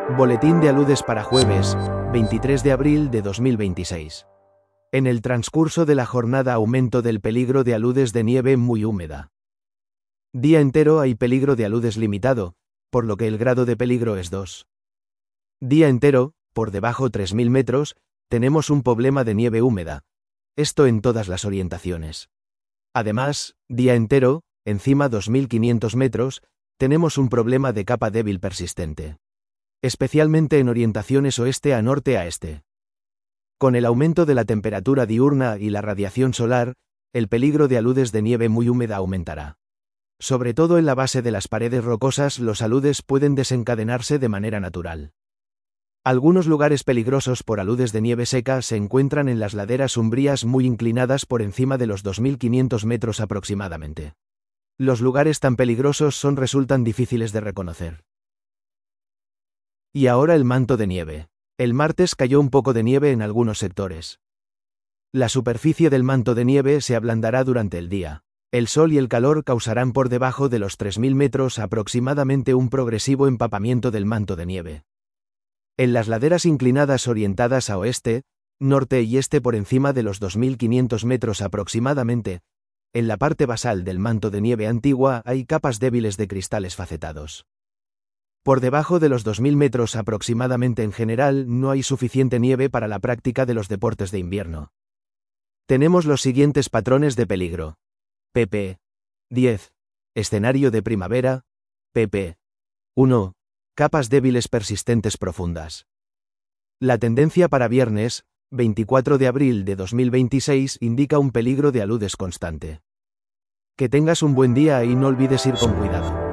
Boletín de aludes para jueves, 23 de abril de 2026. En el transcurso de la jornada aumento del peligro de aludes de nieve muy húmeda. Día entero hay peligro de aludes limitado, por lo que el grado de peligro es 2. Día entero, por debajo 3000 metros, tenemos un problema de nieve húmeda. Esto en todas las orientaciones. Además, día entero, encima 2500 metros, tenemos un problema de capa débil persistente. Especialmente en orientaciones oeste a norte a este. Con el aumento de la temperatura diurna y la radiación solar, el peligro de aludes de nieve muy húmeda aumentará. Sobre todo en la base de las paredes rocosas los aludes pueden desencadenarse de manera natural. Algunos lugares peligrosos por aludes de nieve seca se encuentran en las laderas umbrías muy inclinadas por encima de los 2500 metros aproximadamente. Los lugares tan peligrosos resultan difíciles de reconocer. Y ahora el manto de nieve. El martes cayó un poco de nieve en algunos sectores. La superficie del manto de nieve se ablandará durante el día. El sol y el calor causarán por debajo de los 3000 metros aproximadamente un progresivo empapamiento del manto de nieve. En las laderas inclinadas orientadas a oeste, norte y este por encima de los 2500 metros aproximadamente, en la parte basal del manto de nieve antigua hay capas débiles de cristales facetados. Por debajo de los 2000 metros aproximadamente en general no hay suficiente nieve para la práctica de los deportes de invierno. Tenemos los siguientes patrones de peligro. pp. 10. Escenario de primavera. pp. 1. Capas débiles persistentes profundas. La tendencia para viernes, 24 de abril de 2026 indica un peligro de aludes constante. Que tengas un buen día y no olvides ir con cuidado.